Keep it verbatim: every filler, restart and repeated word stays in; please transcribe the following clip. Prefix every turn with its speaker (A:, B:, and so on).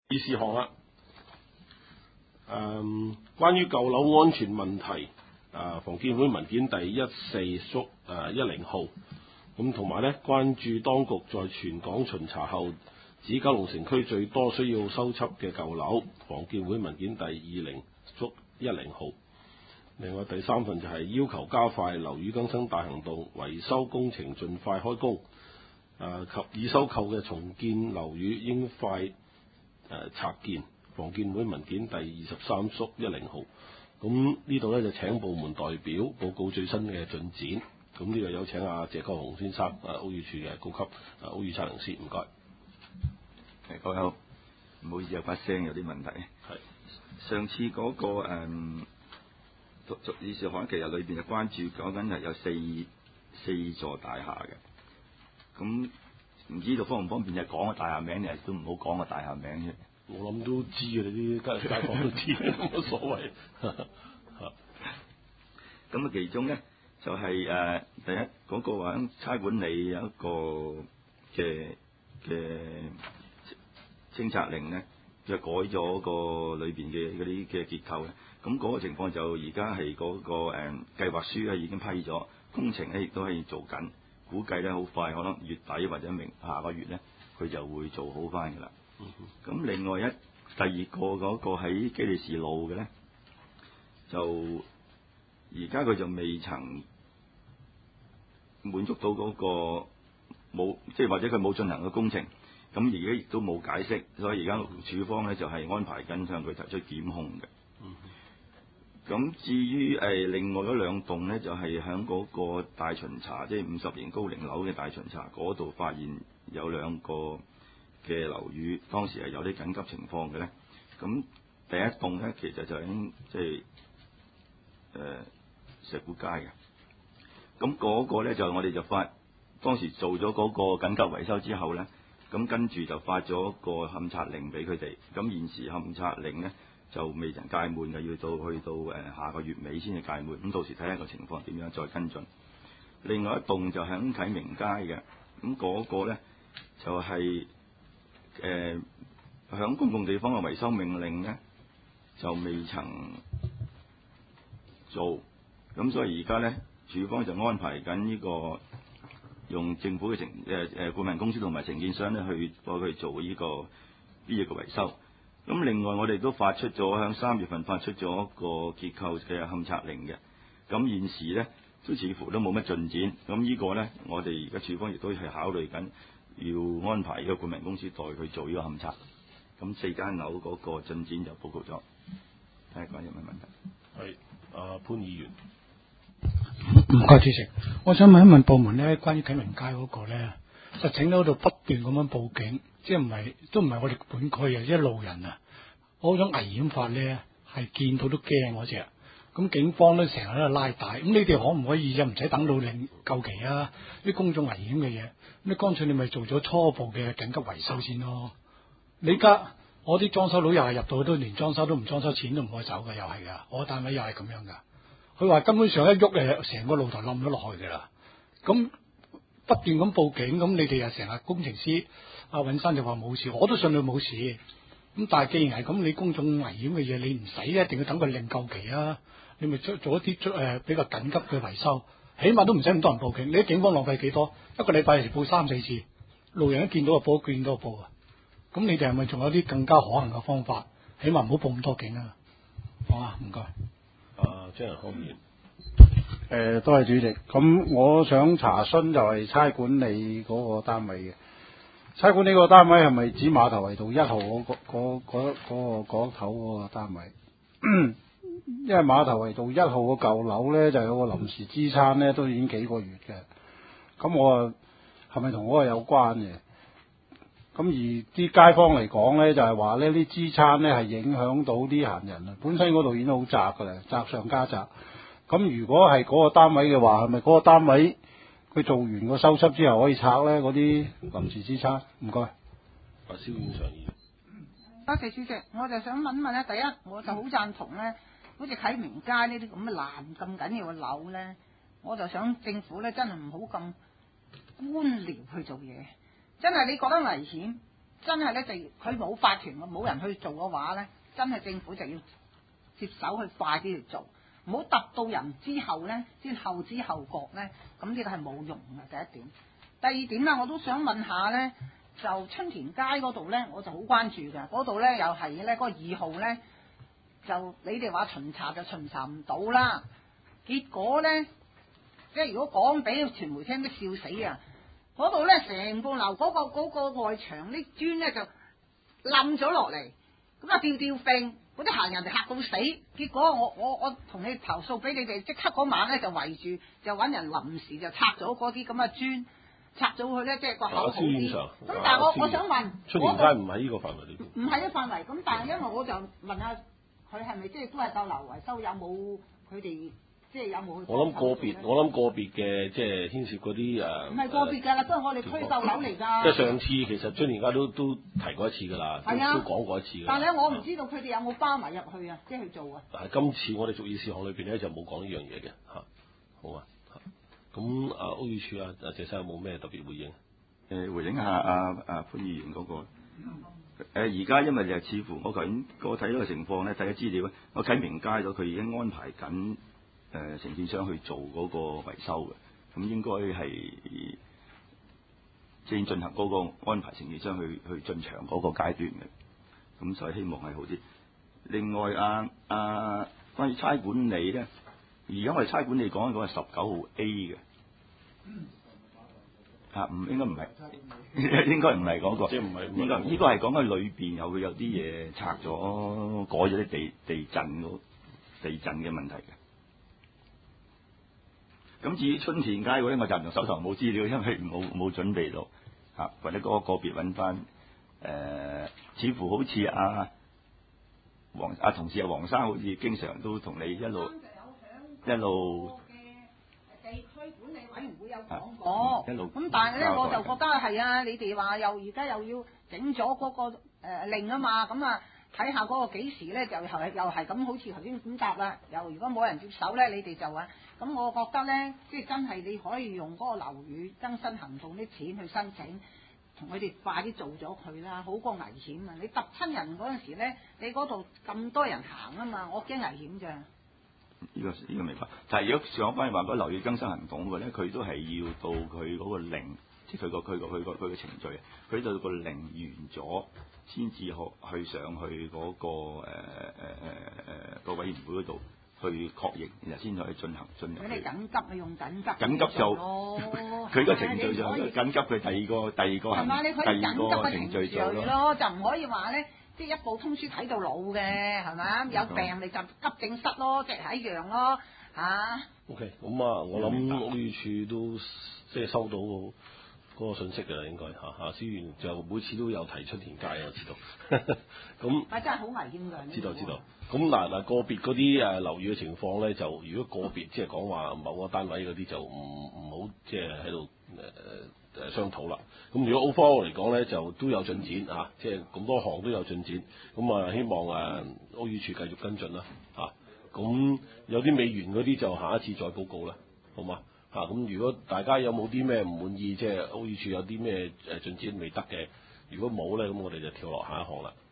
A: 議事項啦，誒、嗯，關於舊樓安全問題，啊，房建會文件第一四縮誒一零號，咁同埋咧關注當局在全港巡查後，指九龍城區最多需要修葺嘅舊樓，房建會文件第二零縮一零號。另外第三份就係要求加快樓宇更新大行動，維修工程盡快開工，誒及已收購嘅重建樓宇應快誒、呃、拆建，房建會文件第二十三縮一零號。咁呢度咧就請部門代表報告最新嘅進展。咁呢度有請阿、啊、謝國雄先生，誒屋宇署嘅高級誒屋宇測量師，唔該。
B: 誒各位好，唔好意思有把聲有啲問題。係上次嗰、那個誒逐逐議事項，其實裏邊嘅關注講緊係有四四座大廈嘅。咁唔知道方唔方便就講個大廈名，定係都唔好講個大廈名啫。
A: 我諗都知嘅，你啲街街坊都知，冇所謂。
B: 咁啊，其中咧就係、是、誒、呃、第一嗰、那個話差管理有一個嘅嘅清拆令咧，就改咗個裏邊嘅嗰啲嘅結構咧。咁、那、嗰個情況就而家係嗰個誒、呃、計劃書咧已經批咗，工程咧亦都係做緊。估計咧好快，可能月底或者明下個月咧，佢就會做好翻㗎啦。咁、嗯、另外一第二個嗰個喺基利士路嘅咧，就而家佢就未曾滿足到嗰、那個冇，即係或者佢冇進行嘅工程。咁而家亦都冇解釋，所以而家署方咧就係、是、安排緊向佢提出檢控嘅。咁、嗯、至於誒、呃、另外嗰兩棟咧，就係喺嗰個大巡查，即係五十年高齡樓嘅大巡查嗰度發現有兩個嘅樓宇，當時係有啲緊急情況嘅咧。咁第一棟咧，其實就喺即係誒石鼓街嘅。咁嗰個咧就我哋就發當時做咗嗰個緊急維修之後咧，咁跟住就發咗個勘察令俾佢哋。咁現時勘察令咧就未曾屆滿嘅，要到去到誒下個月尾先至屆滿。咁到時睇下個情況點樣再跟進。另外一棟就喺啟明街嘅，咁嗰個咧就係誒響公共地方嘅維修命令咧就未曾做，咁所以而家咧署方就安排緊呢個用政府嘅承誒誒顧問公司同埋承建商咧去幫佢做呢、這個呢一、這個維修。咁另外我哋都發出咗響三月份發出咗一個結構嘅勘察令嘅，咁現時咧都似乎都冇乜進展。咁呢個咧我哋而家署方亦都係考慮緊要安排呢個顧問公司代佢做呢個勘察。咁四間樓嗰個進展就報告咗，睇下講有咩問題。
A: 係阿潘議員，
C: 唔該主席，我想問一問部門咧，關於啟明街嗰個咧，實情喺度不斷咁樣報警，即係唔係都唔係我哋本區啊，即係路人啊，嗰種危險法咧係見到都驚嗰隻。咁警方咧成日喺度拉帶，咁你哋可唔可以就唔使等到令夠期啊？啲公眾危險嘅嘢，咁你乾脆你咪做咗初步嘅緊急維修先咯。你而家我啲裝修佬又係入到去都連裝修都唔裝修，錢都唔可以走嘅，又係噶，我單位又係咁樣噶。佢話根本上一喐誒，成個露台冧咗落去噶啦。咁不斷咁報警，咁你哋又成日工程師阿尹生就話冇事，我都信佢冇事。咁但係既然係咁，你公眾危險嘅嘢，你唔使一定要等佢令夠期啊，你咪做做一啲誒、呃、比較緊急嘅維修，起碼都唔使咁多人報警。你啲警方浪費幾多？一個禮拜嚟報三四次，路人一見到就報，見到就報啊。咁你哋係咪仲有啲更加可行嘅方法？起碼唔好報咁多警啊！好啊，唔該。
A: 啊，張仁康議員。
D: 誒，多謝主席。咁我想查詢就係差管理嗰個單位嘅。差管理個單位係咪指碼頭圍道一號嗰、嗰個嗰嗰嗰個嗰頭嗰個單位？因為碼頭圍道一號個舊樓咧就有個臨時支撐咧，都已經幾個月嘅。咁我啊係咪同嗰個有關嘅？咁而啲街坊嚟講咧，就係話呢啲支撐咧係影響到啲行人啊。本身嗰度已經好窄噶啦，窄上加窄。咁如果係嗰個單位嘅話，係咪嗰個單位佢做完個修葺之後可以拆咧？嗰啲臨時支撐，唔該。
A: 阿蕭永祥議員。
E: 多謝主席，我就想問問咧，第一我就好贊同咧，好似啟明街呢啲咁嘅爛咁緊要嘅樓咧，我就想政府咧真係唔好咁官僚去做嘢。真係你覺得危險， 真係咧就佢冇法團冇人去做嘅話咧，真係政府就要接手去快啲去做，唔好揼到人之後咧先後知後覺咧，咁呢個係冇用嘅。第一點，第二點啦，我都想問下咧，就春田街嗰度咧，我就好關注嘅，嗰度咧又係咧嗰個二號咧，就你哋話巡查就巡查唔到啦，結果咧即係如果講俾傳媒聽都笑死啊！嗰度咧成個樓嗰、嗰個嗰個外牆啲磚咧就冧咗落嚟，咁啊吊吊揈，嗰啲行人就嚇到死。結果我我我同你投訴俾你哋，即刻嗰晚咧就圍住，就揾人臨時就拆咗嗰啲咁嘅磚，拆咗佢咧，即係個口好啲。咁、啊、但係我我想問，
A: 春田街唔喺呢個範圍裏邊，
E: 唔喺呢個範圍。咁但係因為我就問下佢係咪即係都係夠樓維修，有冇佢哋？即係有冇去？
A: 我諗個別，我諗個別嘅即係牽涉嗰啲誒。
E: 唔係個別㗎啦，都係我哋推售樓嚟㗎。
A: 即係上次其實春田街都都提過一次㗎啦，
E: 係啊，
A: 都講過一次㗎。
E: 但係咧，我唔知道佢哋有冇包埋入去啊，即係去做啊。
A: 但係今次我哋逐議事項裏邊咧就冇講呢樣嘢嘅嚇，好啊。咁啊，屋宇署啊，阿謝生有冇咩特別回應？
B: 誒、呃，回應下阿阿潘議員嗰、那個。誒而家因為就似乎我頭先我睇到嘅情況咧，睇咗資料咧，我啟明街咗佢已經安排緊。誒、呃、承建商去做嗰個維修嘅，咁應該係正進行嗰個安排承建商去去進場嗰個階段嘅，咁所以希望係好啲。另外啊啊，關於差管理咧，而家我哋差管理講一講係十九號 A 嘅，嚇唔應該唔係，應該唔係嗰個，
A: 即係唔係
B: 應該應該係講緊裏邊有會有啲嘢拆咗，改咗啲地地震嗰地震嘅問題嘅。咁至於春田街嗰啲，我暫時手頭冇資料，因為冇冇準備到嚇，或者嗰個個別揾翻誒，似乎好似阿黃阿同事阿黃生，好似經常都同你一路一路
E: 地區管理委員會有講過，
B: 一路
E: 咁但係咧我就覺得係啊，你哋話又而家又要整咗嗰個誒令啊嘛，咁啊睇下嗰個幾時咧就又係又係咁，好似頭先咁答啦。又如果冇人接手咧，你哋就話。咁我覺得咧，即係真係你可以用嗰個樓宇更新行動啲錢去申請，同佢哋快啲做咗佢啦，好過危險啊！你揼親人嗰陣時咧，你嗰度咁多人行啊嘛，我驚危險咋。
B: 呢、這個呢、這個明白。但係如果上翻去話嗰樓宇更新行動嘅咧，佢都係要到佢嗰個令，即係佢個佢個佢個佢嘅程序，佢到個令完咗先至可去上去嗰、那個誒誒誒誒個委員會嗰度。去確認，然後先可以進行進入。
E: 佢哋緊急咪用緊急。
B: 緊急就佢個程序就緊急，佢第二個第二個行，
E: 係你可以緊急嘅程序
B: 做
E: 咯，就唔可以話咧，即係一部通書睇到老嘅，係咪？有病你就急症室咯，即係一樣咯，嚇。
A: OK，咁啊，我諗屋宇署都即係收到嗰個信息㗎，應該嚇嚇。司員就每次都有提出田界，我知道。咁
E: 啊，真係好危險㗎！
A: 知道知道。咁嗱嗱個別嗰啲誒樓宇嘅情況咧，就如果個別即係講話某個單位嗰啲就唔唔好即係喺度誒誒商討啦。咁如果 overall 嚟講咧，就都有進展嚇，即係咁多項都有進展。咁啊，希望誒屋宇署繼續跟進啦嚇。咁有啲未完嗰啲就下一次再報告啦，好嘛嚇？咁如果大家有冇啲咩唔滿意，即係屋宇署有啲咩誒進展未得嘅，如果冇咧，咁我哋就跳落下一項啦。